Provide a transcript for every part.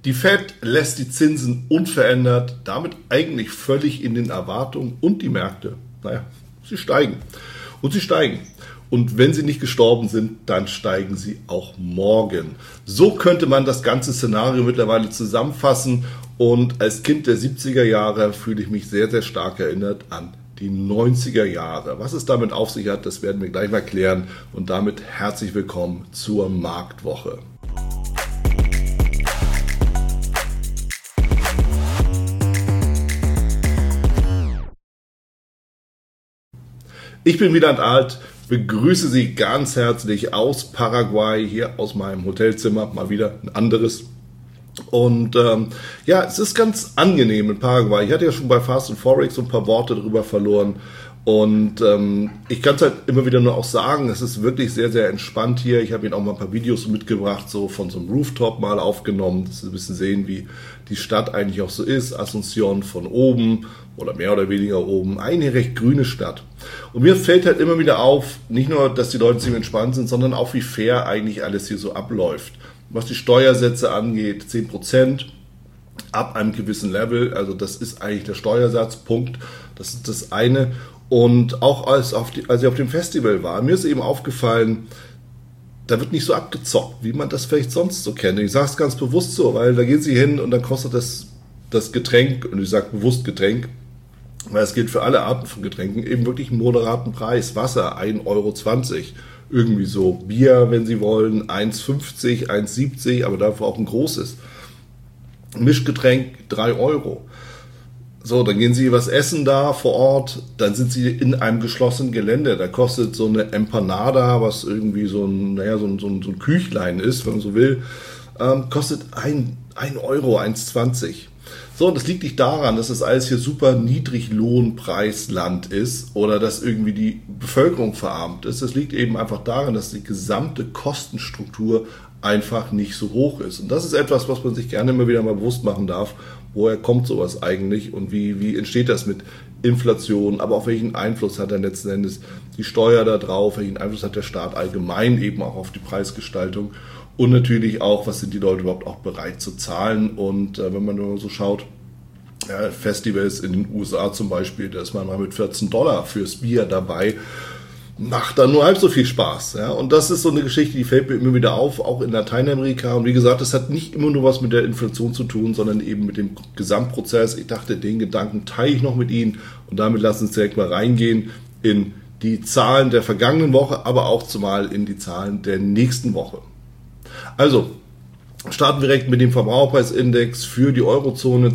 Die Fed lässt die Zinsen unverändert, damit eigentlich völlig in den Erwartungen, und die Märkte, sie steigen. Und sie steigen. Und wenn sie nicht gestorben sind, dann steigen sie auch morgen. So könnte man das ganze Szenario mittlerweile zusammenfassen. Und als Kind der 70er Jahre fühle ich mich sehr, sehr stark erinnert an die 90er Jahre. Was es damit auf sich hat, das werden wir gleich mal klären. Und damit herzlich willkommen zur Marktwoche. Ich bin Wieland Alt, begrüße Sie ganz herzlich aus Paraguay, hier aus meinem Hotelzimmer, mal wieder ein anderes. Und es ist ganz angenehm in Paraguay. Ich hatte ja schon bei Fast & Forex so ein paar Worte darüber verloren. Und ich kann es halt immer wieder nur auch sagen, es ist wirklich sehr, sehr entspannt hier. Ich habe Ihnen auch mal ein paar Videos mitgebracht, so von so einem Rooftop mal aufgenommen, dass Sie ein bisschen sehen, wie die Stadt eigentlich auch so ist. Asunción von oben oder mehr oder weniger oben. Eine recht grüne Stadt. Und mir fällt halt immer wieder auf, nicht nur, dass die Leute ziemlich entspannt sind, sondern auch, wie fair eigentlich alles hier so abläuft. Was die Steuersätze angeht, 10% ab einem gewissen Level. Also das ist eigentlich der Steuersatz, Punkt. Das ist das eine. Und auch als ich auf dem Festival war, mir ist eben aufgefallen, da wird nicht so abgezockt, wie man das vielleicht sonst so kennt. Ich sage es ganz bewusst so, weil da gehen Sie hin und dann kostet das Getränk, und ich sage bewusst Getränk, weil es gilt für alle Arten von Getränken, eben wirklich einen moderaten Preis. Wasser 1,20 €, irgendwie so. Bier, wenn Sie wollen, 1,50, 1,70, aber dafür auch ein großes. Mischgetränk 3 €. So, dann gehen Sie was essen da vor Ort, dann sind Sie in einem geschlossenen Gelände. Da kostet so eine Empanada, was irgendwie so ein Küchlein ist, wenn man so will, kostet 1 €, 1,20. So, das liegt nicht daran, dass das alles hier super Niedriglohnpreisland ist oder dass irgendwie die Bevölkerung verarmt ist. Das liegt eben einfach daran, dass die gesamte Kostenstruktur einfach nicht so hoch ist. Und das ist etwas, was man sich gerne immer wieder mal bewusst machen darf. Woher kommt sowas eigentlich und wie entsteht das mit Inflation, aber auch welchen Einfluss hat dann letzten Endes die Steuer da drauf, welchen Einfluss hat der Staat allgemein eben auch auf die Preisgestaltung und natürlich auch, was sind die Leute überhaupt auch bereit zu zahlen. Und wenn man nur so schaut, Festivals in den USA zum Beispiel, da ist man mal mit $14 fürs Bier dabei, macht dann nur halb so viel Spaß. Ja? Und das ist so eine Geschichte, die fällt mir immer wieder auf, auch in Lateinamerika. Und wie gesagt, das hat nicht immer nur was mit der Inflation zu tun, sondern eben mit dem Gesamtprozess. Ich dachte, den Gedanken teile ich noch mit Ihnen. Und damit lassen Sie uns direkt mal reingehen in die Zahlen der vergangenen Woche, aber auch zumal in die Zahlen der nächsten Woche. Also, starten wir direkt mit dem Verbraucherpreisindex für die Eurozone.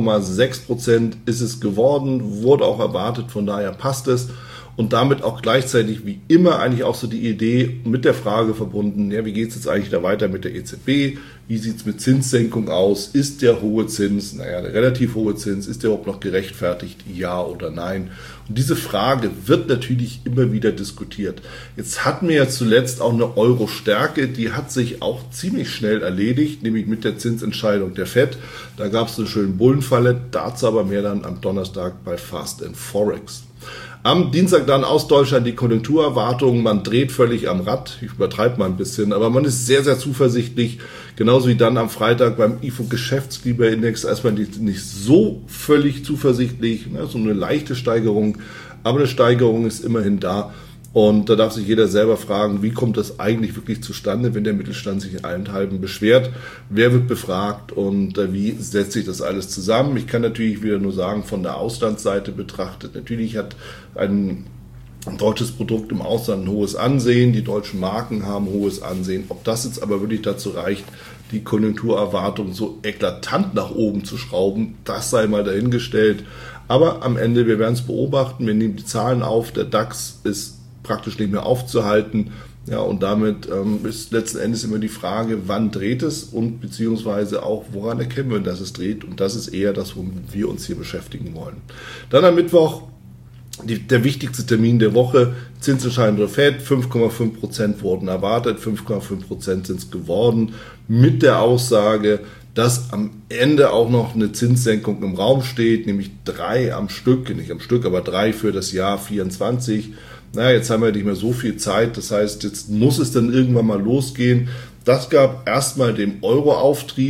2,6% ist es geworden, wurde auch erwartet, von daher passt es. Und damit auch gleichzeitig wie immer eigentlich auch so die Idee mit der Frage verbunden, wie geht es jetzt eigentlich da weiter mit der EZB? Wie sieht es mit Zinssenkung aus? Ist der hohe Zins, der relativ hohe Zins, ist der überhaupt noch gerechtfertigt? Ja oder nein? Und diese Frage wird natürlich immer wieder diskutiert. Jetzt hatten wir ja zuletzt auch eine Euro-Stärke, die hat sich auch ziemlich schnell erledigt, nämlich mit der Zinsentscheidung der FED. Da gab es eine schöne Bullenfalle, dazu aber mehr dann am Donnerstag bei Fast & Forex. Am Dienstag dann aus Deutschland die Konjunkturerwartungen. Man dreht völlig am Rad. Ich übertreibe mal ein bisschen, aber man ist sehr, sehr zuversichtlich. Genauso wie dann am Freitag beim IFO-Geschäftslieberindex. Da ist man nicht so völlig zuversichtlich. So eine leichte Steigerung. Aber eine Steigerung ist immerhin da. Und da darf sich jeder selber fragen, wie kommt das eigentlich wirklich zustande, wenn der Mittelstand sich allenthalben beschwert? Wer wird befragt und wie setzt sich das alles zusammen? Ich kann natürlich wieder nur sagen, von der Auslandsseite betrachtet, natürlich hat ein deutsches Produkt im Ausland ein hohes Ansehen, die deutschen Marken haben hohes Ansehen. Ob das jetzt aber wirklich dazu reicht, die Konjunkturerwartung so eklatant nach oben zu schrauben, das sei mal dahingestellt. Aber am Ende, wir werden es beobachten, wir nehmen die Zahlen auf, der DAX ist praktisch nicht mehr aufzuhalten. Ja, und damit ist letzten Endes immer die Frage, wann dreht es und beziehungsweise auch, woran erkennen wir, dass es dreht. Und das ist eher das, womit wir uns hier beschäftigen wollen. Dann am Mittwoch der wichtigste Termin der Woche, Zinsentscheidung der FED, 5,5% wurden erwartet, 5,5% sind es geworden, mit der Aussage, dass am Ende auch noch eine Zinssenkung im Raum steht, nämlich 3 am Stück, nicht am Stück, aber 3 für das Jahr 24. Jetzt haben wir nicht mehr so viel Zeit, das heißt, jetzt muss es dann irgendwann mal losgehen. Das gab erstmal dem Euro-Auftrieb,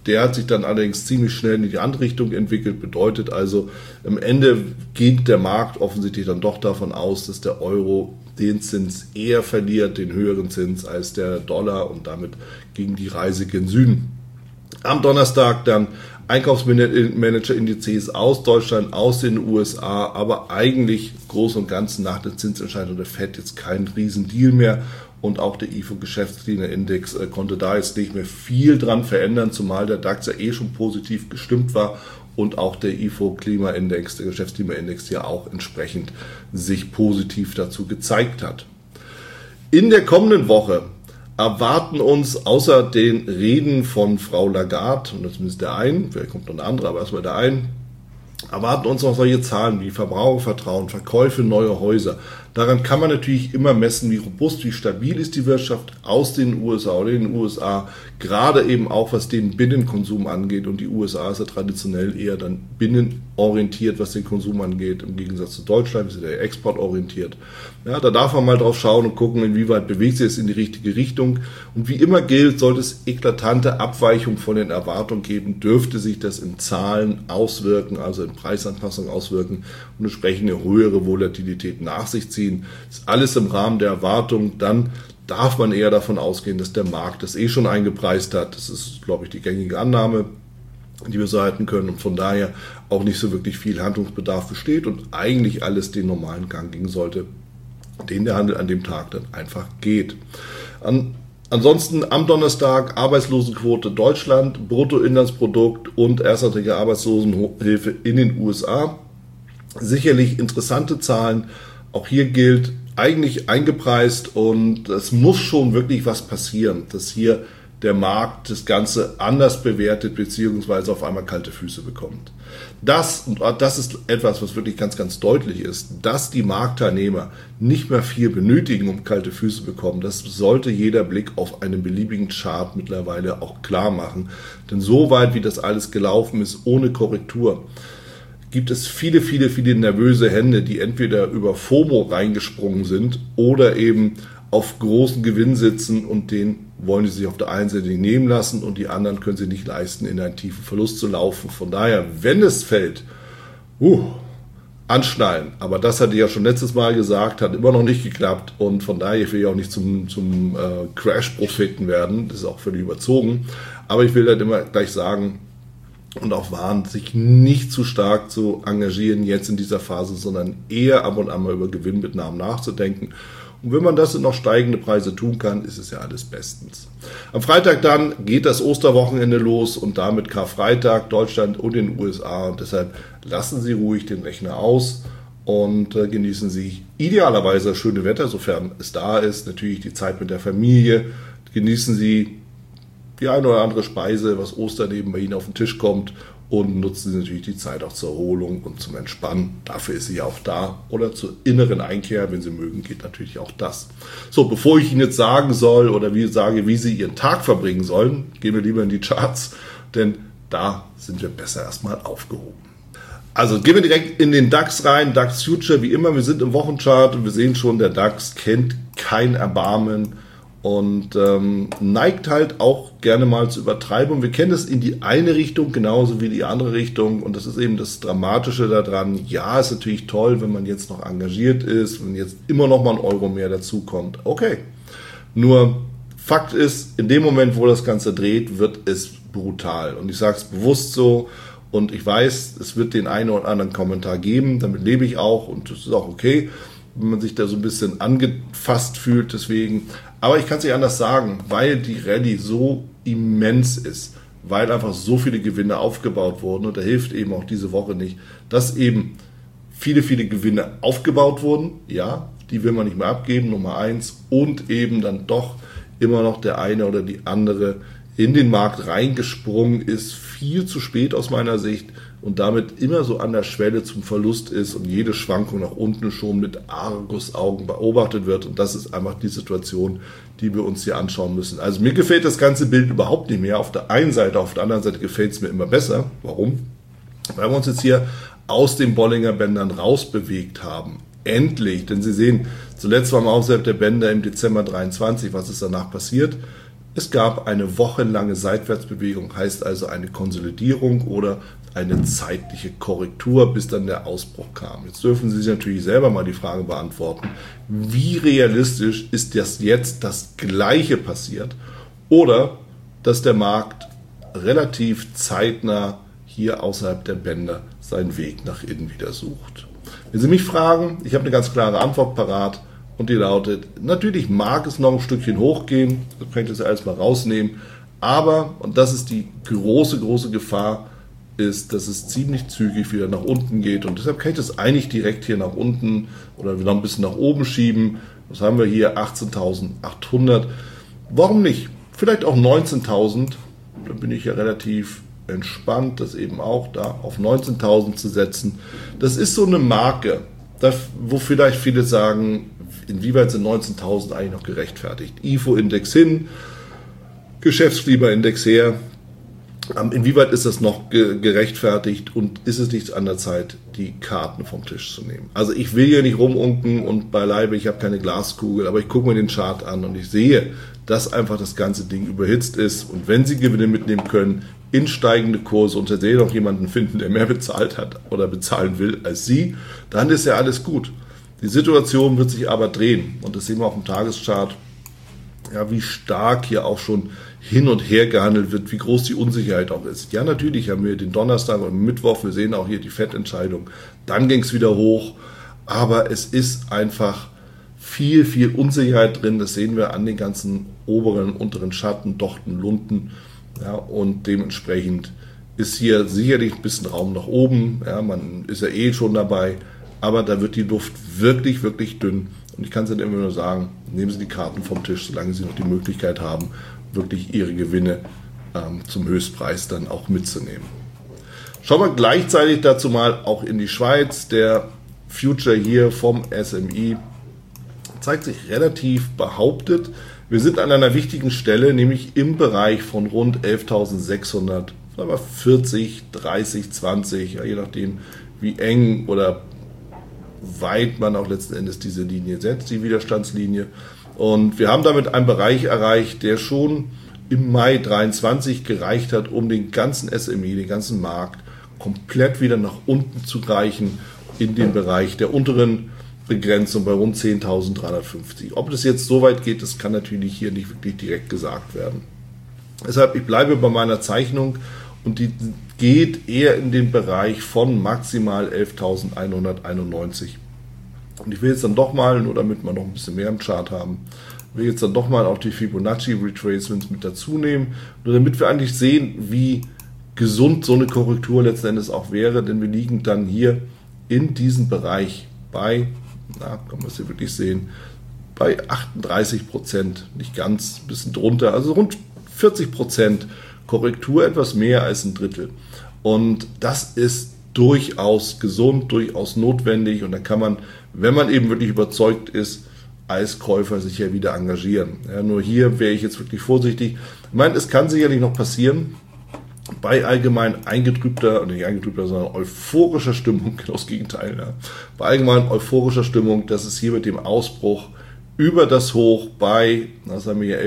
Der hat sich dann allerdings ziemlich schnell in die andere Richtung entwickelt, bedeutet also, am Ende geht der Markt offensichtlich dann doch davon aus, dass der Euro den Zins eher verliert, den höheren Zins als der Dollar und damit ging die Reise gen Süden. Am Donnerstag dann Einkaufsmanager-Indizes aus Deutschland, aus den USA, aber eigentlich groß und ganz nach der Zinsentscheidung der FED jetzt kein Riesendeal mehr. Und auch der IFO-Geschäftsklimaindex konnte da jetzt nicht mehr viel dran verändern, zumal der DAX ja schon positiv gestimmt war und auch der IFO-Klimaindex, der Geschäftsklimaindex ja auch entsprechend sich positiv dazu gezeigt hat. In der kommenden Woche erwarten uns außer den Reden von Frau Lagarde, und zumindest der einen, vielleicht kommt noch eine andere, aber erstmal der einen, erwarten uns noch solche Zahlen wie Verbrauchervertrauen, Verkäufe neuer Häuser. Daran kann man natürlich immer messen, wie robust, wie stabil ist die Wirtschaft aus den USA oder in den USA, gerade eben auch was den Binnenkonsum angeht. Und die USA ist ja traditionell eher dann binnenorientiert, was den Konsum angeht, im Gegensatz zu Deutschland, wir sind ja exportorientiert. Ja, da darf man mal drauf schauen und gucken, inwieweit bewegt sich es in die richtige Richtung. Und wie immer gilt, sollte es eklatante Abweichungen von den Erwartungen geben, dürfte sich das in Zahlen auswirken, also in Preisanpassungen auswirken und entsprechend eine höhere Volatilität nach sich ziehen. Ist alles im Rahmen der Erwartung, dann darf man eher davon ausgehen, dass der Markt das schon eingepreist hat. Das ist, glaube ich, die gängige Annahme, die wir so halten können und von daher auch nicht so wirklich viel Handlungsbedarf besteht und eigentlich alles den normalen Gang gehen sollte, den der Handel an dem Tag dann einfach geht. Ansonsten am Donnerstag Arbeitslosenquote Deutschland, Bruttoinlandsprodukt und erstrangige Arbeitslosenhilfe in den USA. Sicherlich interessante Zahlen. Auch hier gilt, eigentlich eingepreist und es muss schon wirklich was passieren, dass hier der Markt das Ganze anders bewertet beziehungsweise auf einmal kalte Füße bekommt. Das ist etwas, was wirklich ganz, ganz deutlich ist, dass die Marktteilnehmer nicht mehr viel benötigen, um kalte Füße zu bekommen. Das sollte jeder Blick auf einen beliebigen Chart mittlerweile auch klar machen. Denn so weit, wie das alles gelaufen ist, ohne Korrektur, gibt es viele, viele, viele nervöse Hände, die entweder über FOMO reingesprungen sind oder eben auf großen Gewinn sitzen und den wollen sie sich auf der einen Seite nicht nehmen lassen und die anderen können sie nicht leisten, in einen tiefen Verlust zu laufen. Von daher, wenn es fällt, anschnallen. Aber das hatte ich ja schon letztes Mal gesagt, hat immer noch nicht geklappt und von daher will ich auch nicht zum Crash-Propheten werden. Das ist auch völlig überzogen. Aber ich will halt immer gleich sagen, und auch warnt, sich nicht zu stark zu engagieren jetzt in dieser Phase, sondern eher ab und an mal über Gewinnmitnahmen nachzudenken. Und wenn man das in noch steigende Preise tun kann, ist es ja alles bestens. Am Freitag dann geht das Osterwochenende los und damit Karfreitag, Deutschland und den USA. Und deshalb lassen Sie ruhig den Rechner aus und genießen Sie idealerweise das schöne Wetter, sofern es da ist. Natürlich die Zeit mit der Familie. Genießen Sie die eine oder andere Speise, was Ostern eben bei Ihnen auf den Tisch kommt und nutzen Sie natürlich die Zeit auch zur Erholung und zum Entspannen. Dafür ist sie ja auch da. Oder zur inneren Einkehr, wenn Sie mögen, geht natürlich auch das. So, bevor ich Ihnen jetzt sagen soll oder wie Sie Ihren Tag verbringen sollen, gehen wir lieber in die Charts, denn da sind wir besser erstmal aufgehoben. Also gehen wir direkt in den DAX rein, DAX Future, wie immer, wir sind im Wochenchart und wir sehen schon, der DAX kennt kein Erbarmen und neigt halt auch gerne mal zu Übertreibung. Wir kennen es in die eine Richtung genauso wie die andere Richtung und das ist eben das Dramatische daran. Ja, ist natürlich toll, wenn man jetzt noch engagiert ist, wenn jetzt immer noch mal ein Euro mehr dazukommt. Okay, nur Fakt ist, in dem Moment, wo das Ganze dreht, wird es brutal und ich sage es bewusst so und ich weiß, es wird den einen oder anderen Kommentar geben, damit lebe ich auch und das ist auch okay, wenn man sich da so ein bisschen angefasst fühlt, deswegen. Aber ich kann es nicht anders sagen, weil die Rallye so immens ist, weil einfach so viele Gewinne aufgebaut wurden und da hilft eben auch diese Woche nicht, dass eben viele, viele Gewinne aufgebaut wurden, ja, die will man nicht mehr abgeben, Nummer 1, und eben dann doch immer noch der eine oder die andere in den Markt reingesprungen ist, viel zu spät aus meiner Sicht und damit immer so an der Schwelle zum Verlust ist und jede Schwankung nach unten schon mit Argusaugen beobachtet wird und das ist einfach die Situation, die wir uns hier anschauen müssen. Also mir gefällt das ganze Bild überhaupt nicht mehr auf der einen Seite, auf der anderen Seite gefällt es mir immer besser. Warum? Weil wir uns jetzt hier aus den Bollinger Bändern rausbewegt haben. Endlich, denn Sie sehen, zuletzt waren wir außerhalb der Bänder im Dezember 23, was ist danach passiert? Es gab eine wochenlange Seitwärtsbewegung, heißt also eine Konsolidierung oder eine zeitliche Korrektur, bis dann der Ausbruch kam. Jetzt dürfen Sie sich natürlich selber mal die Frage beantworten, wie realistisch ist das jetzt das Gleiche passiert oder dass der Markt relativ zeitnah hier außerhalb der Bänder seinen Weg nach innen wieder sucht. Wenn Sie mich fragen, ich habe eine ganz klare Antwort parat und die lautet, natürlich mag es noch ein Stückchen hochgehen, das kann ich das alles mal rausnehmen, aber, und das ist die große, große Gefahr, ist, dass es ziemlich zügig wieder nach unten geht und deshalb kann ich das eigentlich direkt hier nach unten oder noch ein bisschen nach oben schieben. Was haben wir hier? 18.800. Warum nicht? Vielleicht auch 19.000. Da bin ich ja relativ entspannt, das eben auch da auf 19.000 zu setzen. Das ist so eine Marke, wo vielleicht viele sagen, inwieweit sind 19.000 eigentlich noch gerechtfertigt? IFO-Index hin, Geschäftsklima-Index her. Inwieweit ist das noch gerechtfertigt und ist es nicht an der Zeit, die Karten vom Tisch zu nehmen? Also ich will hier nicht rumunken und beileibe, ich habe keine Glaskugel, aber ich gucke mir den Chart an und ich sehe, dass einfach das ganze Ding überhitzt ist und wenn Sie Gewinne mitnehmen können in steigende Kurse und Sie noch jemanden finden, der mehr bezahlt hat oder bezahlen will als Sie, dann ist ja alles gut. Die Situation wird sich aber drehen und das sehen wir auf dem Tageschart, ja, wie stark hier auch schon hin und her gehandelt wird, wie groß die Unsicherheit auch ist. Ja, natürlich haben wir den Donnerstag und Mittwoch, wir sehen auch hier die FED-Entscheidung, dann ging es wieder hoch, aber es ist einfach viel, viel Unsicherheit drin, das sehen wir an den ganzen oberen, unteren Schatten, Dochten, Lunden, ja, und dementsprechend ist hier sicherlich ein bisschen Raum nach oben, ja, man ist ja eh schon dabei, aber da wird die Luft wirklich, wirklich dünn und ich kann es Ihnen immer nur sagen, nehmen Sie die Karten vom Tisch, solange Sie noch die Möglichkeit haben, wirklich Ihre Gewinne zum Höchstpreis dann auch mitzunehmen. Schauen wir gleichzeitig dazu mal auch in die Schweiz. Der Future hier vom SMI zeigt sich relativ behauptet. Wir sind an einer wichtigen Stelle, nämlich im Bereich von rund 11.600, 40, 30, 20, ja, je nachdem wie eng oder weit man auch letzten Endes diese Linie setzt, die Widerstandslinie. Und wir haben damit einen Bereich erreicht, der schon im Mai 23 gereicht hat, um den ganzen SMI, den ganzen Markt komplett wieder nach unten zu reichen in den Bereich der unteren Begrenzung bei rund 10.350. Ob das jetzt so weit geht, das kann natürlich hier nicht wirklich direkt gesagt werden. Deshalb, ich bleibe bei meiner Zeichnung und die geht eher in den Bereich von maximal 11.191. Und ich will jetzt dann doch mal, nur damit wir noch ein bisschen mehr im Chart haben, will jetzt dann doch mal auch die Fibonacci Retracements mit dazu nehmen, nur damit wir eigentlich sehen, wie gesund so eine Korrektur letzten Endes auch wäre, denn wir liegen dann hier in diesem Bereich bei, kann man es hier wirklich sehen, bei 38%, nicht ganz, ein bisschen drunter, also rund 40% Korrektur, etwas mehr als ein Drittel. Und das ist durchaus gesund, durchaus notwendig und da kann man, wenn man eben wirklich überzeugt ist, als Käufer sich ja wieder engagieren. Ja, nur hier wäre ich jetzt wirklich vorsichtig. Ich meine, es kann sicherlich noch passieren, bei allgemein eingetrübter, oder nicht eingetrübter, sondern euphorischer Stimmung, genau das Gegenteil, ja, bei allgemein euphorischer Stimmung, dass es hier mit dem Ausbruch über das Hoch bei, was haben wir hier,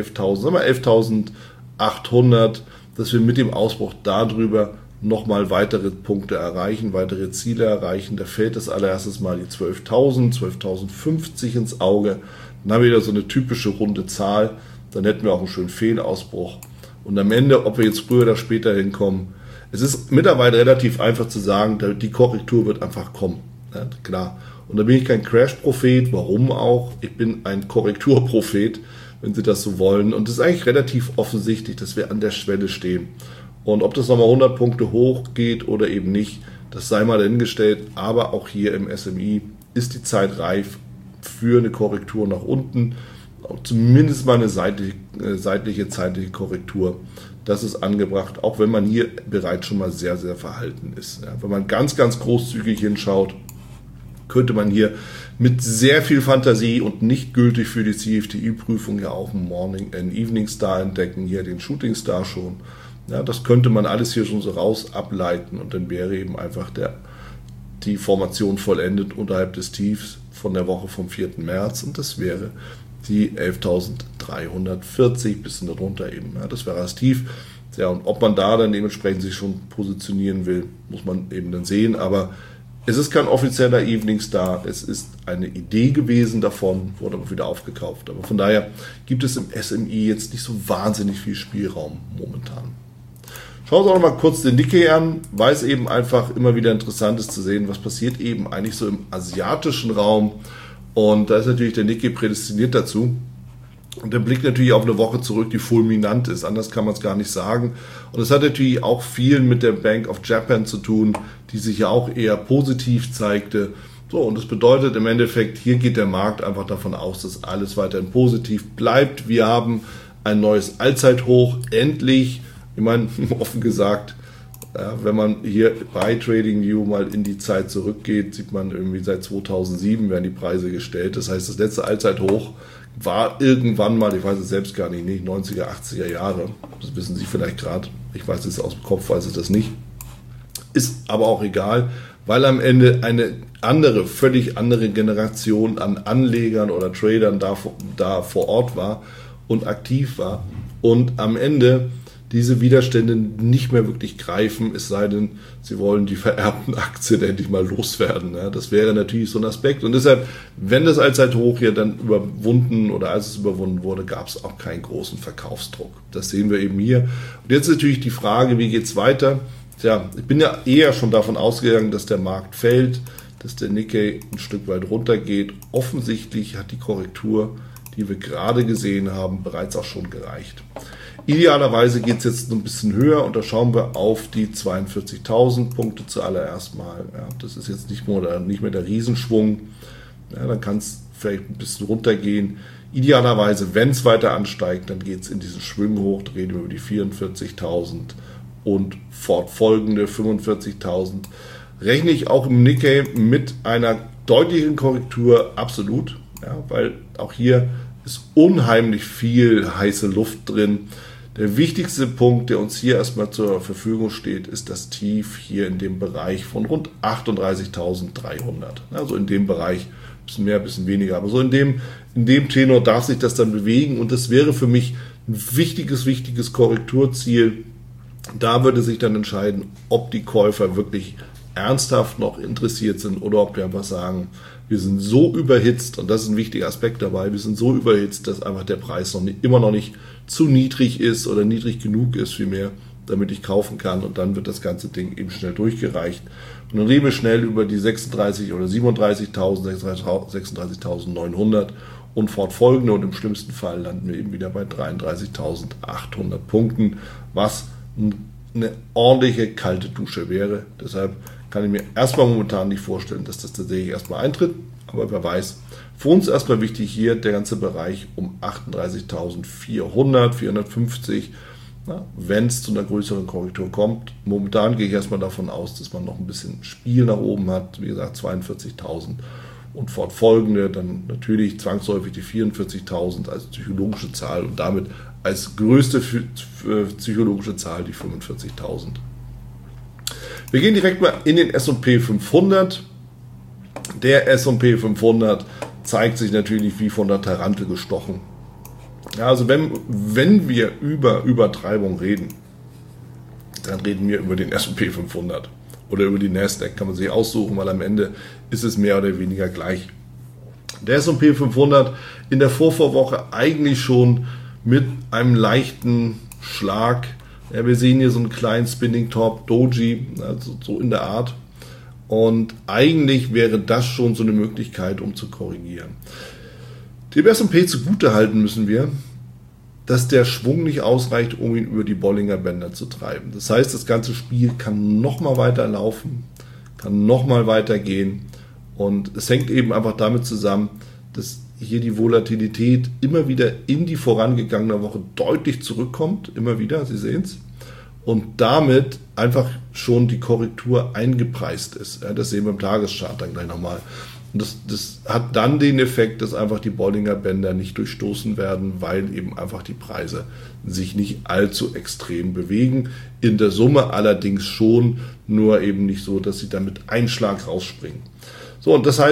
11.800, dass wir mit dem Ausbruch darüber nochmal weitere Punkte erreichen, weitere Ziele erreichen. Da fällt das allererstes mal die 12.000, 12.050 ins Auge. Dann haben wir wieder so eine typische runde Zahl. Dann hätten wir auch einen schönen Fehlausbruch. Und am Ende, ob wir jetzt früher oder später hinkommen, es ist mittlerweile relativ einfach zu sagen, die Korrektur wird einfach kommen. Ja, klar. Und da bin ich kein Crash-Prophet. Warum auch? Ich bin ein Korrekturprophet, wenn Sie das so wollen. Und es ist eigentlich relativ offensichtlich, dass wir an der Schwelle stehen. Und ob das nochmal 100 Punkte hoch geht oder eben nicht, das sei mal dahingestellt. Aber auch hier im SMI ist die Zeit reif für eine Korrektur nach unten. Zumindest mal eine seitliche zeitliche Korrektur. Das ist angebracht, auch wenn man hier bereits schon mal sehr, sehr verhalten ist. Ja, wenn man ganz, ganz großzügig hinschaut, könnte man hier mit sehr viel Fantasie und nicht gültig für die CFTI-Prüfung ja auch einen Evening Star entdecken, hier den Shooting Star schon. Ja, das könnte man alles hier schon so raus ableiten und dann wäre eben einfach die Formation vollendet unterhalb des Tiefs von der Woche vom 4. März und das wäre die 11.340, bisschen darunter eben. Ja, das wäre das Tief. Ja, und ob man da dann dementsprechend sich schon positionieren will, muss man eben dann sehen. Aber es ist kein offizieller Evening Star, es ist eine Idee gewesen davon, wurde aber wieder aufgekauft. Aber von daher gibt es im SMI jetzt nicht so wahnsinnig viel Spielraum momentan. Schauen wir uns auch noch mal kurz den Nikkei an, weil es eben einfach immer wieder interessant ist zu sehen, was passiert eben eigentlich so im asiatischen Raum. Und da ist natürlich der Nikkei prädestiniert dazu. Und der blickt natürlich auf eine Woche zurück, die fulminant ist. Anders kann man es gar nicht sagen. Und es hat natürlich auch viel mit der Bank of Japan zu tun, die sich ja auch eher positiv zeigte. So, und das bedeutet im Endeffekt, hier geht der Markt einfach davon aus, dass alles weiterhin positiv bleibt. Wir haben ein neues Allzeithoch, endlich. Ich meine, offen gesagt, wenn man hier bei TradingView mal in die Zeit zurückgeht, sieht man irgendwie seit 2007 werden die Preise gestellt. Das heißt, das letzte Allzeithoch war irgendwann mal, ich weiß es selbst gar nicht, 90er, 80er Jahre. Das wissen Sie vielleicht gerade. Ich weiß es aus dem Kopf, weiß ich das nicht. Ist aber auch egal, weil am Ende eine andere, völlig andere Generation an Anlegern oder Tradern da vor Ort war und aktiv war. Und am Ende diese Widerstände nicht mehr wirklich greifen, es sei denn, sie wollen die vererbten Aktien endlich mal loswerden. Ja, das wäre natürlich so ein Aspekt. Und deshalb, wenn das Allzeithoch hier dann überwunden oder als es überwunden wurde, gab es auch keinen großen Verkaufsdruck. Das sehen wir eben hier. Und jetzt natürlich die Frage, wie geht es weiter? Tja, ich bin ja eher schon davon ausgegangen, dass der Markt fällt, dass der Nikkei ein Stück weit runtergeht. Offensichtlich hat die Korrektur, die wir gerade gesehen haben, bereits auch schon gereicht. Idealerweise geht es jetzt ein bisschen höher und da schauen wir auf die 42.000 Punkte zuallererst mal. Ja, das ist jetzt nicht mehr der Riesenschwung. Ja, dann kann es vielleicht ein bisschen runtergehen. Idealerweise, wenn es weiter ansteigt, dann geht es in diesen Schwung hoch. Da reden wir über die 44.000 und fortfolgende 45.000. Rechne ich auch im Nikkei mit einer deutlichen Korrektur absolut, ja, weil auch hier ist unheimlich viel heiße Luft drin. Der wichtigste Punkt, der uns hier erstmal zur Verfügung steht, ist das Tief hier in dem Bereich von rund 38.300. Also in dem Bereich, ein bisschen mehr, ein bisschen weniger, aber so in dem Tenor darf sich das dann bewegen und das wäre für mich ein wichtiges Korrekturziel. Da würde sich dann entscheiden, ob die Käufer wirklich ernsthaft noch interessiert sind oder ob wir einfach sagen, wir sind so überhitzt, und das ist ein wichtiger Aspekt dabei, wir sind so überhitzt, dass einfach der Preis immer noch nicht zu niedrig ist oder niedrig genug ist vielmehr, damit ich kaufen kann, und dann wird das ganze Ding eben schnell durchgereicht. Und dann reden wir schnell über die 36.000 oder 36.900 und fortfolgende, und im schlimmsten Fall landen wir eben wieder bei 33.800 Punkten, was eine ordentliche kalte Dusche wäre. Deshalb kann ich mir erstmal momentan nicht vorstellen, dass das tatsächlich erstmal eintritt, aber wer weiß. Für uns erstmal wichtig hier der ganze Bereich um 38.400, 450, wenn es zu einer größeren Korrektur kommt. Momentan gehe ich erstmal davon aus, dass man noch ein bisschen Spiel nach oben hat, wie gesagt 42.000 und fortfolgende, dann natürlich zwangsläufig die 44.000 als psychologische Zahl und damit als größte psychologische Zahl die 45.000. Wir gehen direkt mal in den S&P 500. Der S&P 500 zeigt sich natürlich wie von der Tarantel gestochen. Ja, also wenn wir über Übertreibung reden, dann reden wir über den S&P 500 oder über die Nasdaq, kann man sich aussuchen, weil am Ende ist es mehr oder weniger gleich. Der S&P 500 in der Vorvorwoche eigentlich schon mit einem leichten Schlag. Ja, wir sehen hier so einen kleinen Spinning Top, Doji, also so in der Art. Und eigentlich wäre das schon so eine Möglichkeit, um zu korrigieren. Dem S&P zugute halten müssen wir, dass der Schwung nicht ausreicht, um ihn über die Bollinger Bänder zu treiben. Das heißt, das ganze Spiel kann nochmal weiterlaufen, kann nochmal weitergehen. Und es hängt eben einfach damit zusammen, dass hier die Volatilität immer wieder in die vorangegangene Woche deutlich zurückkommt, immer wieder, Sie sehen es, und damit einfach schon die Korrektur eingepreist ist. Ja, das sehen wir im Tageschart dann gleich nochmal. Und das hat dann den Effekt, dass einfach die Bollinger Bänder nicht durchstoßen werden, weil eben einfach die Preise sich nicht allzu extrem bewegen. In der Summe allerdings schon, nur eben nicht so, dass sie dann mit Einschlag rausspringen. So, und das heißt,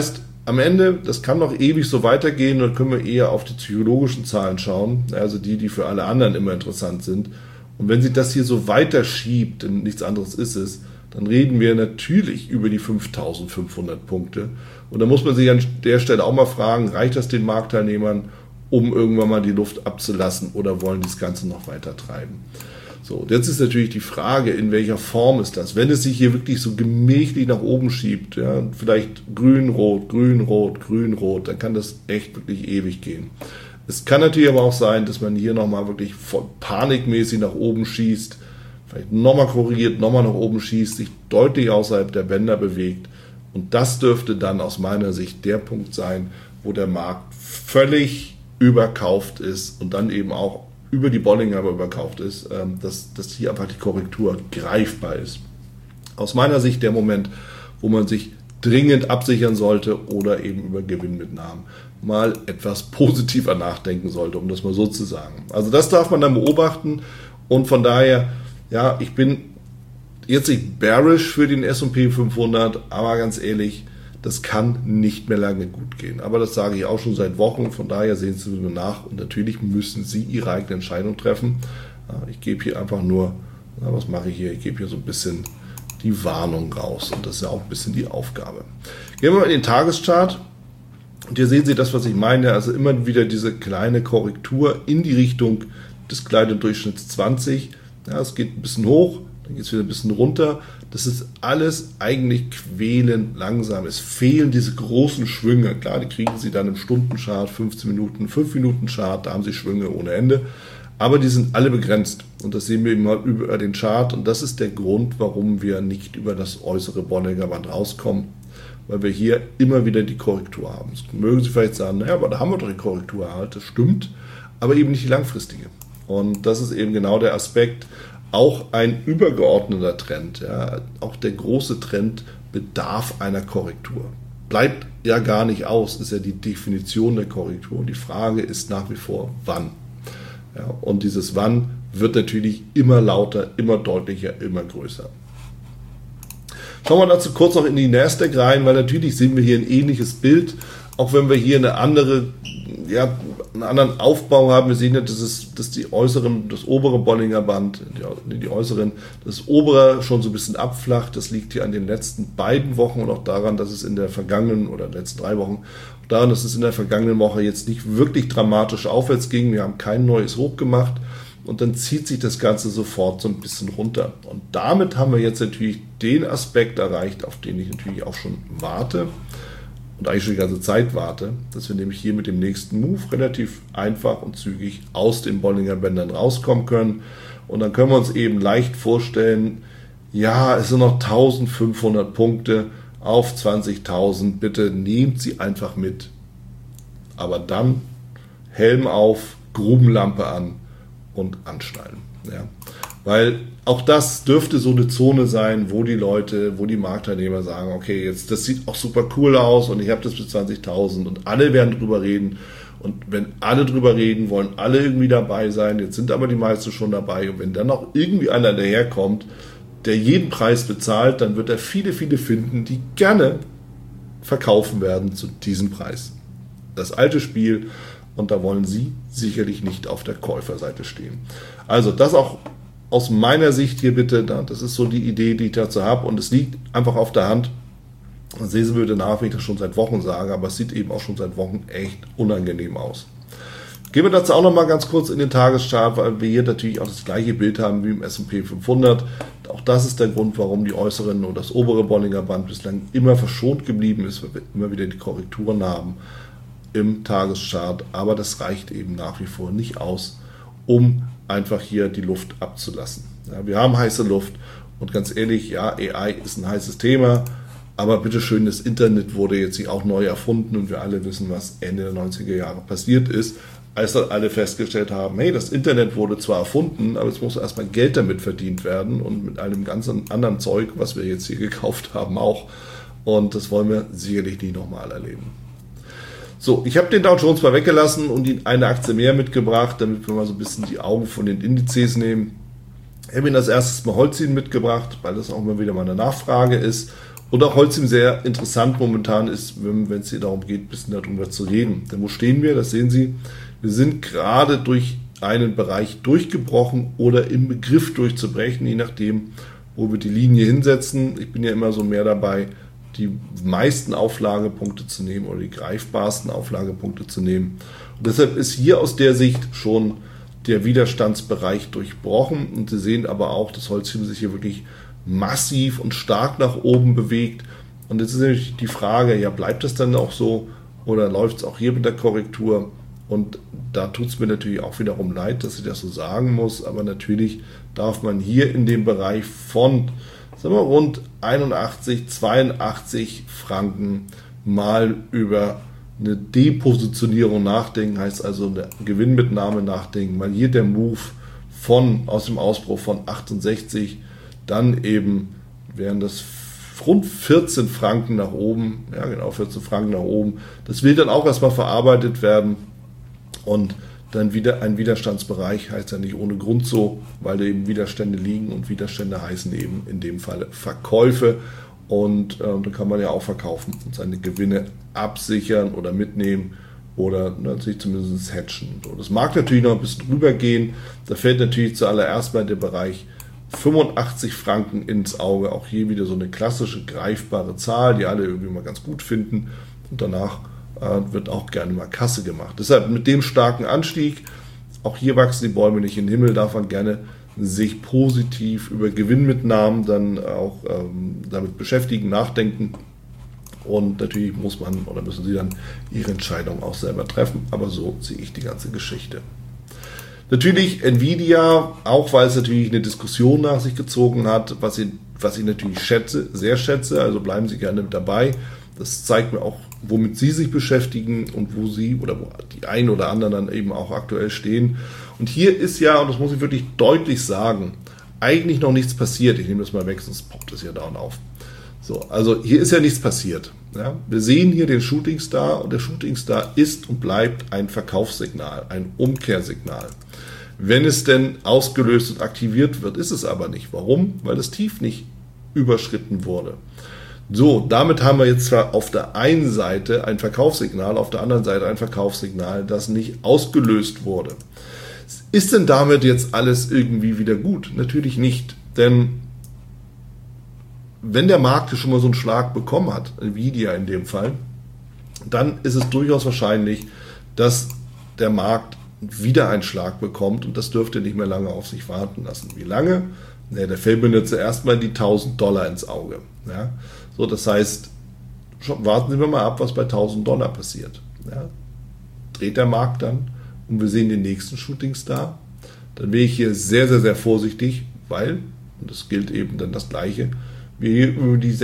am Ende, das kann noch ewig so weitergehen, dann können wir eher auf die psychologischen Zahlen schauen, also die für alle anderen immer interessant sind. Und wenn sich das hier so weiterschiebt, denn nichts anderes ist es, dann reden wir natürlich über die 5.500 Punkte. Und da muss man sich an der Stelle auch mal fragen, reicht das den Marktteilnehmern, um irgendwann mal die Luft abzulassen oder wollen die das Ganze noch weiter treiben? So, und jetzt ist natürlich die Frage, in welcher Form ist das? Wenn es sich hier wirklich so gemächlich nach oben schiebt, ja, vielleicht grün-rot, grün-rot, grün-rot, dann kann das echt wirklich ewig gehen. Es kann natürlich aber auch sein, dass man hier nochmal wirklich voll panikmäßig nach oben schießt, vielleicht nochmal korrigiert, nochmal nach oben schießt, sich deutlich außerhalb der Bänder bewegt. Und das dürfte dann aus meiner Sicht der Punkt sein, wo der Markt völlig überkauft ist und dann eben auch über die Bollinger aber überkauft ist, dass hier einfach die Korrektur greifbar ist. Aus meiner Sicht der Moment, wo man sich dringend absichern sollte oder eben über Gewinnmitnahmen mal etwas positiver nachdenken sollte, um das mal so zu sagen. Also das darf man dann beobachten und von daher, ja, ich bin jetzt nicht bearish für den S&P 500, aber ganz ehrlich, das kann nicht mehr lange gut gehen. Aber das sage ich auch schon seit Wochen. Von daher sehen Sie mir nach. Und natürlich müssen Sie Ihre eigene Entscheidung treffen. Ich gebe hier einfach nur, was mache ich hier? Ich gebe hier so ein bisschen die Warnung raus. Und das ist ja auch ein bisschen die Aufgabe. Gehen wir mal in den Tageschart. Und hier sehen Sie das, was ich meine. Also immer wieder diese kleine Korrektur in die Richtung des kleinen Durchschnitts 20. Ja, es geht ein bisschen hoch. Dann geht es wieder ein bisschen runter. Das ist alles eigentlich quälend langsam. Es fehlen diese großen Schwünge. Klar, die kriegen Sie dann im Stundenchart, 15 Minuten, 5-Minuten-Chart, da haben Sie Schwünge ohne Ende. Aber die sind alle begrenzt. Und das sehen wir immer über den Chart. Und das ist der Grund, warum wir nicht über das äußere Bollinger Band rauskommen. Weil wir hier immer wieder die Korrektur haben. Das mögen Sie vielleicht sagen, naja, aber da haben wir doch die Korrektur halt. Das stimmt, aber eben nicht die langfristige. Und das ist eben genau der Aspekt. Auch ein übergeordneter Trend, ja, auch der große Trend bedarf einer Korrektur. Bleibt ja gar nicht aus, ist ja die Definition der Korrektur. Die Frage ist nach wie vor, wann. Ja, und dieses Wann wird natürlich immer lauter, immer deutlicher, immer größer. Schauen wir dazu kurz noch in die Nasdaq rein, weil natürlich sehen wir hier ein ähnliches Bild, auch wenn wir hier einen anderen Aufbau haben. Wir sehen ja, dass das obere Bollinger Band, das obere schon so ein bisschen abflacht. Das liegt hier an den letzten beiden Wochen und auch daran, dass es in der vergangenen oder letzten 3 Wochen, daran, dass es in der vergangenen Woche jetzt nicht wirklich dramatisch aufwärts ging. Wir haben kein neues Hoch gemacht und dann zieht sich das Ganze sofort so ein bisschen runter. Und damit haben wir jetzt natürlich den Aspekt erreicht, auf den ich natürlich auch schon warte. Und eigentlich schon die ganze Zeit warte, dass wir nämlich hier mit dem nächsten Move relativ einfach und zügig aus den Bollinger Bändern rauskommen können. Und dann können wir uns eben leicht vorstellen, ja, es sind noch 1500 Punkte auf 20.000, bitte nehmt sie einfach mit. Aber dann Helm auf, Grubenlampe an und anschnallen. Ja. Weil auch das dürfte so eine Zone sein, wo die Marktteilnehmer sagen, okay, jetzt das sieht auch super cool aus und ich habe das bis 20.000 und alle werden drüber reden. Und wenn alle drüber reden, wollen alle irgendwie dabei sein. Jetzt sind aber die meisten schon dabei. Und wenn dann noch irgendwie einer daherkommt, der jeden Preis bezahlt, dann wird er viele, viele finden, die gerne verkaufen werden zu diesem Preis. Das alte Spiel. Und da wollen Sie sicherlich nicht auf der Käuferseite stehen. Also das auch aus meiner Sicht hier bitte, das ist so die Idee, die ich dazu habe und es liegt einfach auf der Hand. Man sehen Sie würde nach, wenn ich das schon seit Wochen sage, aber es sieht eben auch schon seit Wochen echt unangenehm aus. Gehen wir dazu auch noch mal ganz kurz in den Tageschart, weil wir hier natürlich auch das gleiche Bild haben wie im S&P 500. Auch das ist der Grund, warum die äußeren und das obere Bollinger Band bislang immer verschont geblieben ist, weil wir immer wieder die Korrekturen haben im Tageschart, aber das reicht eben nach wie vor nicht aus, um einfach hier die Luft abzulassen. Ja, wir haben heiße Luft und ganz ehrlich, ja, AI ist ein heißes Thema, aber bitteschön, das Internet wurde jetzt hier auch neu erfunden und wir alle wissen, was Ende der 90er Jahre passiert ist, als dann alle festgestellt haben, hey, das Internet wurde zwar erfunden, aber es muss erstmal Geld damit verdient werden und mit einem ganz anderen Zeug, was wir jetzt hier gekauft haben auch. Und das wollen wir sicherlich nicht nochmal erleben. So, ich habe den Dow Jones mal weggelassen und Ihnen eine Aktie mehr mitgebracht, damit wir mal so ein bisschen die Augen von den Indizes nehmen. Ich habe Ihnen als erstes mal Holcim mitgebracht, weil das auch immer wieder mal eine Nachfrage ist. Und auch Holcim sehr interessant momentan ist, wenn es hier darum geht, ein bisschen darüber zu reden. Denn wo stehen wir? Das sehen Sie. Wir sind gerade durch einen Bereich durchgebrochen oder im Begriff durchzubrechen, je nachdem, wo wir die Linie hinsetzen. Ich bin ja immer so mehr dabei, die meisten Auflagepunkte zu nehmen oder die greifbarsten Auflagepunkte zu nehmen. Und deshalb ist hier aus der Sicht schon der Widerstandsbereich durchbrochen. Und Sie sehen aber auch, dass Holcim sich hier wirklich massiv und stark nach oben bewegt. Und jetzt ist natürlich die Frage, ja, bleibt das dann auch so oder läuft es auch hier mit der Korrektur? Und da tut es mir natürlich auch wiederum leid, dass ich das so sagen muss, aber natürlich darf man hier in dem Bereich von, sagen wir, rund 81, 82 Franken mal über eine Depositionierung nachdenken, heißt also eine Gewinnmitnahme nachdenken, weil hier der Move aus dem Ausbruch von 68, dann eben wären das rund 14 Franken nach oben, ja genau, 14 Franken nach oben, das will dann auch erstmal verarbeitet werden und dann wieder ein Widerstandsbereich heißt ja nicht ohne Grund so, weil da eben Widerstände liegen und Widerstände heißen eben in dem Fall Verkäufe und da kann man ja auch verkaufen und seine Gewinne absichern oder mitnehmen oder sich zumindest hatchen. So, das mag natürlich noch ein bisschen drüber gehen, da fällt natürlich zuallererst mal der Bereich 85 Franken ins Auge, auch hier wieder so eine klassische greifbare Zahl, die alle irgendwie mal ganz gut finden und danach wird auch gerne mal Kasse gemacht. Deshalb mit dem starken Anstieg, auch hier wachsen die Bäume nicht in den Himmel, darf man gerne sich positiv über Gewinnmitnahmen dann auch damit beschäftigen, nachdenken und natürlich müssen Sie dann Ihre Entscheidung auch selber treffen, aber so sehe ich die ganze Geschichte. Natürlich Nvidia, auch weil es natürlich eine Diskussion nach sich gezogen hat, was ich natürlich sehr schätze, also bleiben Sie gerne mit dabei. Das zeigt mir auch, womit Sie sich beschäftigen und wo Sie oder wo die einen oder anderen dann eben auch aktuell stehen. Und hier ist ja, und das muss ich wirklich deutlich sagen, eigentlich noch nichts passiert. Ich nehme das mal weg, sonst poppt das ja dauernd auf. So, also hier ist ja nichts passiert. Ja? Wir sehen hier den Shooting Star und der Shooting Star ist und bleibt ein Verkaufssignal, ein Umkehrsignal. Wenn es denn ausgelöst und aktiviert wird, ist es aber nicht. Warum? Weil das Tief nicht überschritten wurde. So, damit haben wir jetzt zwar auf der einen Seite ein Verkaufssignal, auf der anderen Seite ein Verkaufssignal, das nicht ausgelöst wurde. Ist denn damit jetzt alles irgendwie wieder gut? Natürlich nicht, denn wenn der Markt schon mal so einen Schlag bekommen hat, Nvidia in dem Fall, dann ist es durchaus wahrscheinlich, dass der Markt wieder einen Schlag bekommt und das dürfte nicht mehr lange auf sich warten lassen. Wie lange? Ne, da fällt mir jetzt erstmal die $1000 ins Auge. Ja? So, das heißt, warten Sie mal ab, was bei $1000 passiert. Ja? Dreht der Markt dann und wir sehen den nächsten Shooting Star, dann wäre ich hier sehr, sehr, sehr vorsichtig, weil, und das gilt eben dann das Gleiche, wir hier über die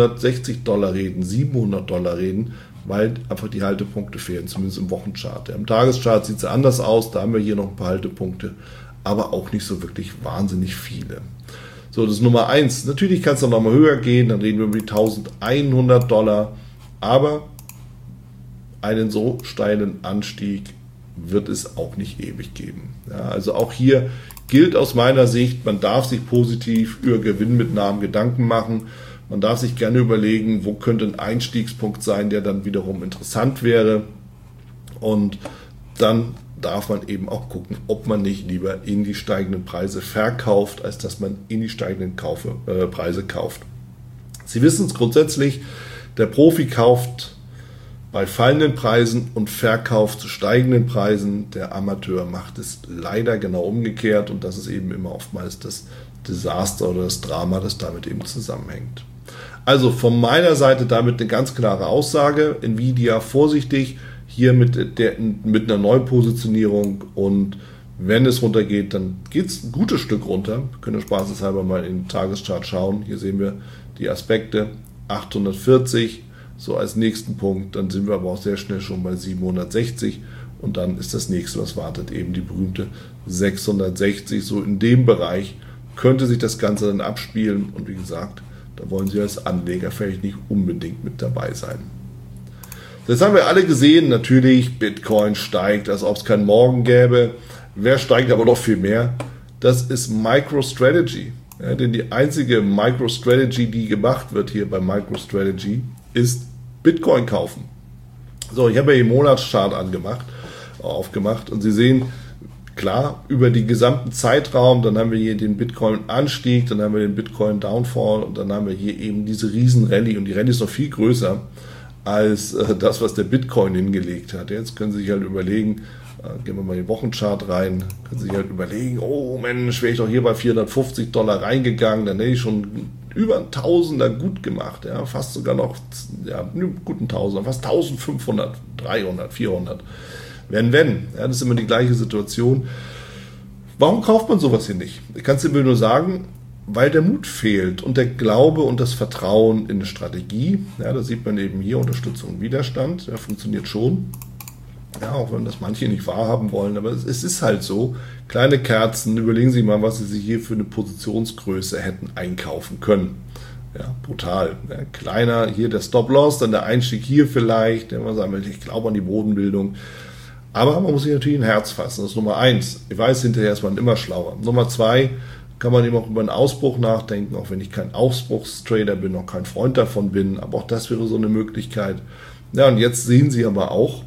$660 reden, $700 reden, weil einfach die Haltepunkte fehlen, zumindest im Wochenchart. Im Tageschart sieht es anders aus, da haben wir hier noch ein paar Haltepunkte, aber auch nicht so wirklich wahnsinnig viele. So, das ist Nummer 1. Natürlich kann es dann noch mal höher gehen, dann reden wir über die $1100, aber einen so steilen Anstieg wird es auch nicht ewig geben. Ja, also auch hier gilt aus meiner Sicht, man darf sich positiv über Gewinnmitnahmen Gedanken machen. Man darf sich gerne überlegen, wo könnte ein Einstiegspunkt sein, der dann wiederum interessant wäre. Und dann darf man eben auch gucken, ob man nicht lieber in die steigenden Preise verkauft, als dass man in die steigenden Preise kauft. Sie wissen es grundsätzlich, der Profi kauft bei fallenden Preisen und verkauft zu steigenden Preisen. Der Amateur macht es leider genau umgekehrt und das ist eben immer oftmals das Desaster oder das Drama, das damit eben zusammenhängt. Also von meiner Seite damit eine ganz klare Aussage, Nvidia vorsichtig, hier mit einer Neupositionierung und wenn es runtergeht, dann geht es ein gutes Stück runter. Wir können spaßeshalber mal in den Tageschart schauen. Hier sehen wir die Aspekte, 840, so als nächsten Punkt, dann sind wir aber auch sehr schnell schon bei 760 und dann ist das nächste, was wartet, eben die berühmte 660. So in dem Bereich könnte sich das Ganze dann abspielen und wie gesagt, da wollen Sie als Anleger vielleicht nicht unbedingt mit dabei sein. Das haben wir alle gesehen, natürlich, Bitcoin steigt, als ob es keinen Morgen gäbe. Wer steigt aber noch viel mehr? Das ist MicroStrategy. Ja, denn die einzige MicroStrategy, die gemacht wird hier bei MicroStrategy, ist Bitcoin kaufen. So, ich habe ja den Monatschart aufgemacht und Sie sehen, klar, über den gesamten Zeitraum, dann haben wir hier den Bitcoin-Anstieg, dann haben wir den Bitcoin-Downfall und dann haben wir hier eben diese riesen Rallye und die Rallye ist noch viel größer als das, was der Bitcoin hingelegt hat. Jetzt können Sie sich halt überlegen, gehen wir mal in den Wochenchart rein, können Sie sich halt überlegen, oh Mensch, wäre ich doch hier bei $450 reingegangen, dann hätte ich schon über einen Tausender gut gemacht, ja, fast sogar noch, ja, einen guten Tausender, fast 1500, 300, 400. Ja, das ist immer die gleiche Situation. Warum kauft man sowas hier nicht? Ich kann es dir nur sagen, weil der Mut fehlt und der Glaube und das Vertrauen in eine Strategie. Ja, da sieht man eben hier Unterstützung und Widerstand. Ja, funktioniert schon. Ja, auch wenn das manche nicht wahrhaben wollen, aber es ist halt so. Kleine Kerzen, überlegen Sie mal, was Sie sich hier für eine Positionsgröße hätten einkaufen können. Ja, brutal. Ja, kleiner, hier der Stop-Loss, dann der Einstieg hier vielleicht. Ja, man sagt, ich glaube an die Bodenbildung. Aber man muss sich natürlich ein Herz fassen. Das ist Nummer 1. Ich weiß, hinterher ist man immer schlauer. Nummer 2, kann man eben auch über einen Ausbruch nachdenken, auch wenn ich kein Ausbruchstrader bin, auch kein Freund davon bin. Aber auch das wäre so eine Möglichkeit. Ja, und jetzt sehen Sie aber auch,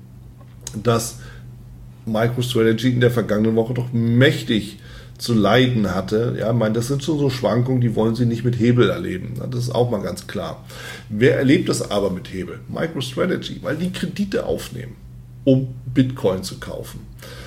dass MicroStrategy in der vergangenen Woche doch mächtig zu leiden hatte. Ja, ich meine, das sind schon so Schwankungen, die wollen Sie nicht mit Hebel erleben. Das ist auch mal ganz klar. Wer erlebt das aber mit Hebel? MicroStrategy, weil die Kredite aufnehmen, um Bitcoin zu kaufen.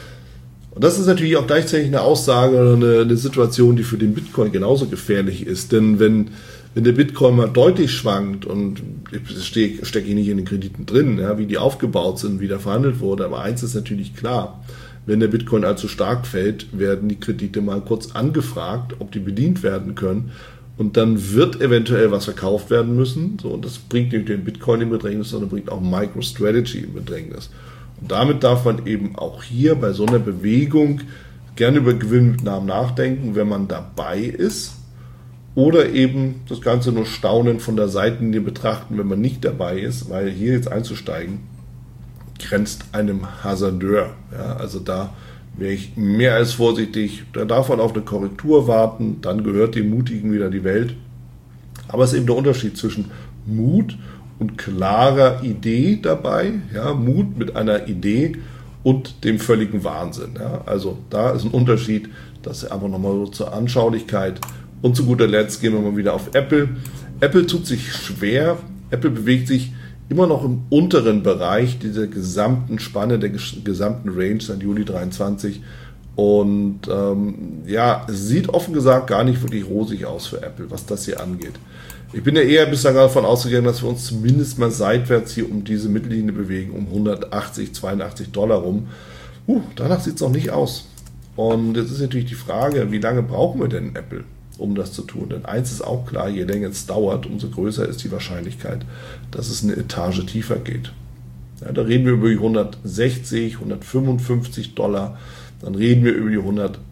Und das ist natürlich auch gleichzeitig eine Aussage oder eine Situation, die für den Bitcoin genauso gefährlich ist. Denn wenn der Bitcoin mal deutlich schwankt und stecke ich nicht in den Krediten drin, ja, wie die aufgebaut sind, wie da verhandelt wurde, aber eins ist natürlich klar, wenn der Bitcoin allzu stark fällt, werden die Kredite mal kurz angefragt, ob die bedient werden können. Und dann wird eventuell was verkauft werden müssen. So, und das bringt nicht den Bitcoin in Bedrängnis, sondern bringt auch MicroStrategy in Bedrängnis. Und damit darf man eben auch hier bei so einer Bewegung gerne über Gewinnmitnahmen nachdenken, wenn man dabei ist. Oder eben das Ganze nur staunend von der Seitenlinie betrachten, wenn man nicht dabei ist, weil hier jetzt einzusteigen, grenzt einem Hasardeur. Ja, also da wäre ich mehr als vorsichtig. Da darf man auf eine Korrektur warten, dann gehört dem Mutigen wieder die Welt. Aber es ist eben der Unterschied zwischen Mut und klarer Idee dabei, ja, Mut mit einer Idee und dem völligen Wahnsinn. Ja. Also da ist ein Unterschied, das ist einfach nochmal so zur Anschaulichkeit. Und zu guter Letzt gehen wir mal wieder auf Apple. Apple tut sich schwer. Apple bewegt sich immer noch im unteren Bereich dieser gesamten Spanne, der gesamten Range seit Juli 23. Und ja, es sieht offen gesagt gar nicht wirklich rosig aus für Apple, was das hier angeht. Ich bin ja eher bislang davon ausgegangen, dass wir uns zumindest mal seitwärts hier um diese Mittellinie bewegen, um 180, 82 Dollar rum. Danach sieht es noch nicht aus. Und jetzt ist natürlich die Frage, wie lange brauchen wir denn Apple, um das zu tun? Denn eins ist auch klar, je länger es dauert, umso größer ist die Wahrscheinlichkeit, dass es eine Etage tiefer geht. Ja, da reden wir über die 160, 155 Dollar, dann reden wir über die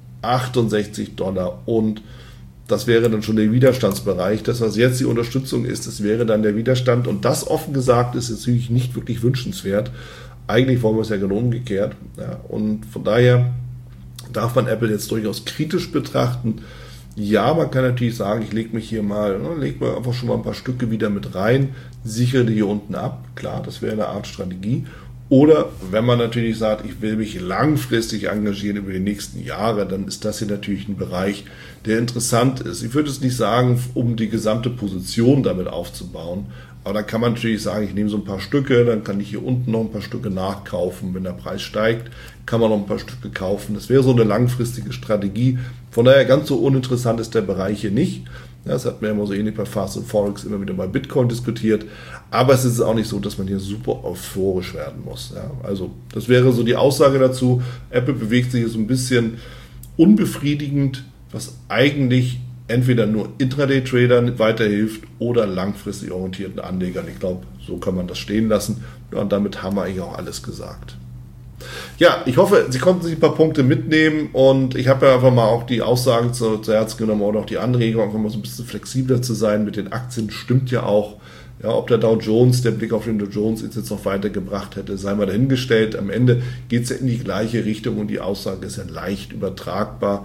168 Dollar und das wäre dann schon der Widerstandsbereich. Das, was jetzt die Unterstützung ist, das wäre dann der Widerstand. Und das, offen gesagt, ist jetzt natürlich nicht wirklich wünschenswert. Eigentlich wollen wir es ja genau umgekehrt. Ja, und von daher darf man Apple jetzt durchaus kritisch betrachten. Ja, man kann natürlich sagen, ich lege mich hier mal, lege mir einfach schon mal ein paar Stücke wieder mit rein, sichere die hier unten ab. Klar, das wäre eine Art Strategie. Oder wenn man natürlich sagt, ich will mich langfristig engagieren über die nächsten Jahre, dann ist das hier natürlich ein Bereich, der interessant ist. Ich würde es nicht sagen, um die gesamte Position damit aufzubauen, aber da kann man natürlich sagen, ich nehme so ein paar Stücke, dann kann ich hier unten noch ein paar Stücke nachkaufen. Wenn der Preis steigt, kann man noch ein paar Stücke kaufen. Das wäre so eine langfristige Strategie. Von daher ganz so uninteressant ist der Bereich hier nicht. Das hat man ja immer so ähnlich bei Fast and Forex immer wieder bei Bitcoin diskutiert. Aber es ist auch nicht so, dass man hier super euphorisch werden muss. Ja, also das wäre so die Aussage dazu. Apple bewegt sich so ein bisschen unbefriedigend, was eigentlich entweder nur Intraday-Tradern weiterhilft oder langfristig orientierten Anlegern. Ich glaube, so kann man das stehen lassen. Ja, und damit haben wir eigentlich auch alles gesagt. Ja, ich hoffe, Sie konnten sich ein paar Punkte mitnehmen und ich habe ja einfach mal auch die Aussagen zu Herzen genommen oder auch die Anregung, einfach mal so ein bisschen flexibler zu sein mit den Aktien. Stimmt ja auch. Ja, ob der Dow Jones, der Blick auf den Dow Jones jetzt noch weitergebracht hätte, sei mal dahingestellt. Am Ende geht es ja in die gleiche Richtung und die Aussage ist ja leicht übertragbar.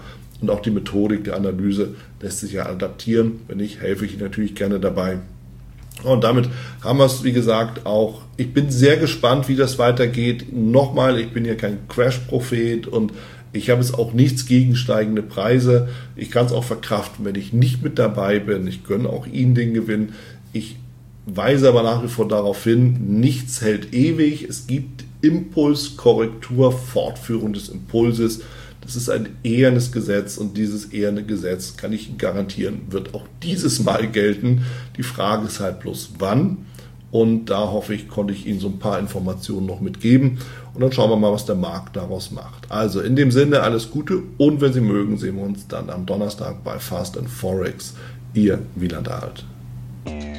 Und auch die Methodik der Analyse lässt sich ja adaptieren. Wenn nicht, helfe ich Ihnen natürlich gerne dabei. Und damit haben wir es, wie gesagt, auch. Ich bin sehr gespannt, wie das weitergeht. Nochmal, ich bin ja kein Crash-Prophet und ich habe jetzt auch nichts gegen steigende Preise. Ich kann es auch verkraften, wenn ich nicht mit dabei bin. Ich gönne auch Ihnen den Gewinn. Ich weise aber nach wie vor darauf hin, nichts hält ewig. Es gibt Impulskorrektur, Fortführung des Impulses. Das ist ein ehernes Gesetz und dieses eherne Gesetz, kann ich Ihnen garantieren, wird auch dieses Mal gelten. Die Frage ist halt bloß wann. Und da hoffe ich, konnte ich Ihnen so ein paar Informationen noch mitgeben. Und dann schauen wir mal, was der Markt daraus macht. Also in dem Sinne alles Gute und wenn Sie mögen, sehen wir uns dann am Donnerstag bei Fast and Forex. Ihr Wieland Alt.